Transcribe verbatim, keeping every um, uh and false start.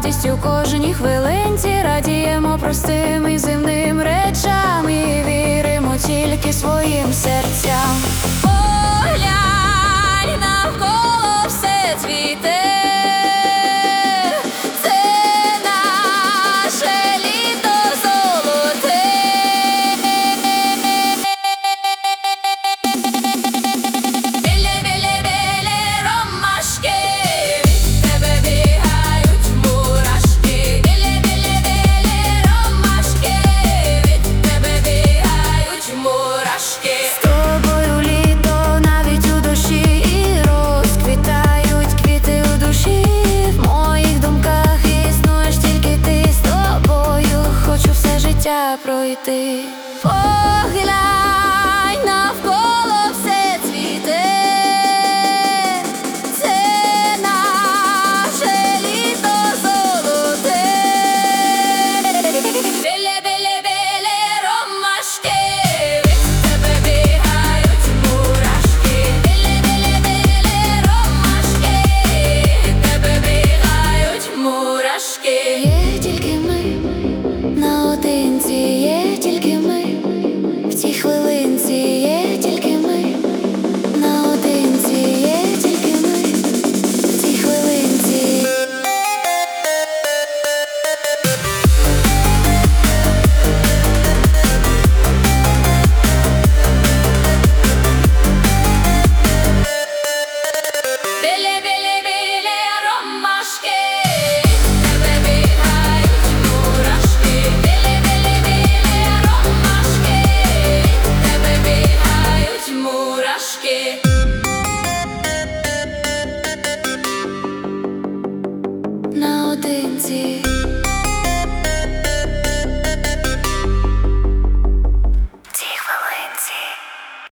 радість у кожній хвилинці, радіємо простим і земним речам і віримо тільки своїм серцям. Поглянь, навколо все цвіте. Пройти. Поглянь, навколо все цвіте. Це наше літо золоте. Біле, біле, біле ромашки, від тебе бігають мурашки. Біле, біле, біле ромашки, від тебе бігають мурашки. Є тільки ми наодинці, є тільки ми, в цій хвилинці є тільки ми, наодинці є тільки ми, в цій хвилинці. Біле, біле, біле ромашки, тебе бігають мурашки. Біле, біле, біле ромашки, тебе бігають мурашки. Наодинці.